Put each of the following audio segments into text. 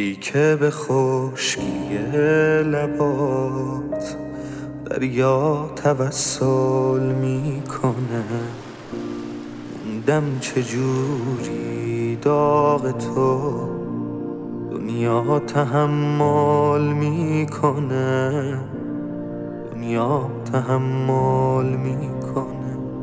که به خشکی لبات دریا توسل میکنه، موندم چجوری داغ تو دنیا تحمل میکنه، دنیا تحمل میکنه.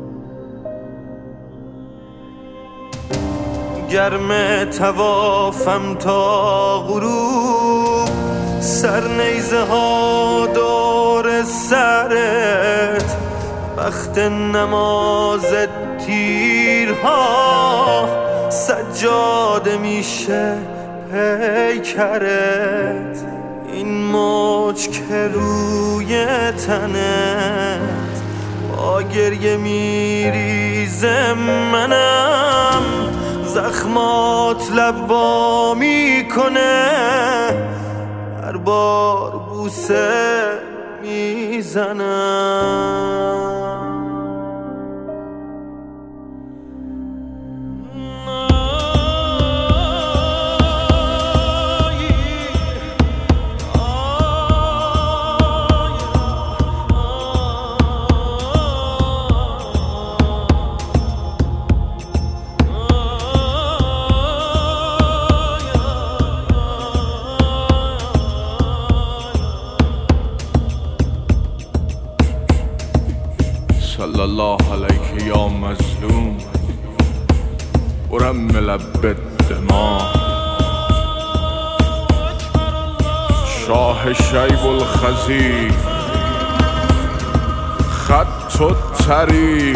گرم توافم تا غروب، سر نیزه ها دور سرت، وقت نماز تیرها سجاده میشه پیکرت. این موج که روی تنت با گریه میریزه، منم زخمات لبا میکنه، هر بار بوسه میزنم. صلی الله علیک یا مظلوم ورمل بالدماء، شاه شیب الخزی خط الطریق.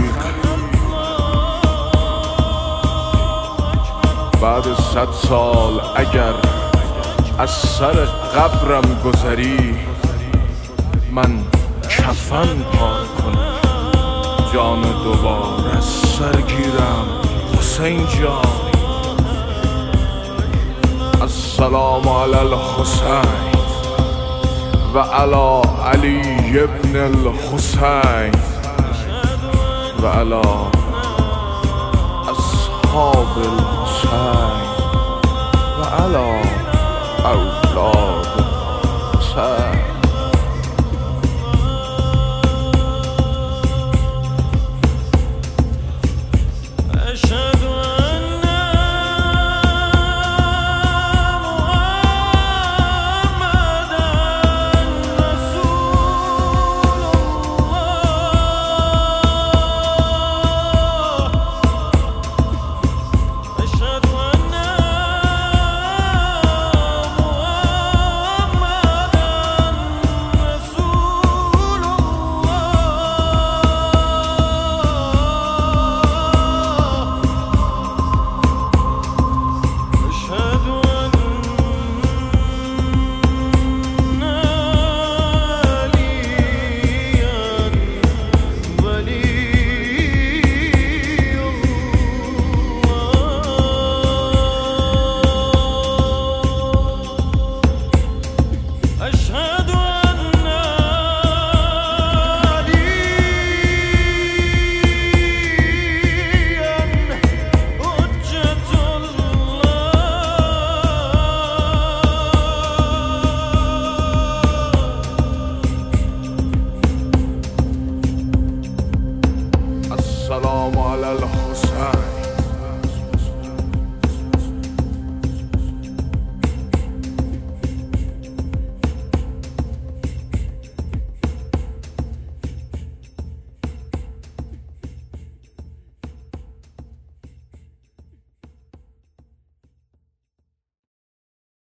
بعد 100 سال اگر از سر قبرم گذری، من کفن پار کنم، جان دوباره سر گیرم حسین جان. السلام علی الحسین و علی علی ابن الحسین و علی اصحاب الحسین و علی اولاد الحسین.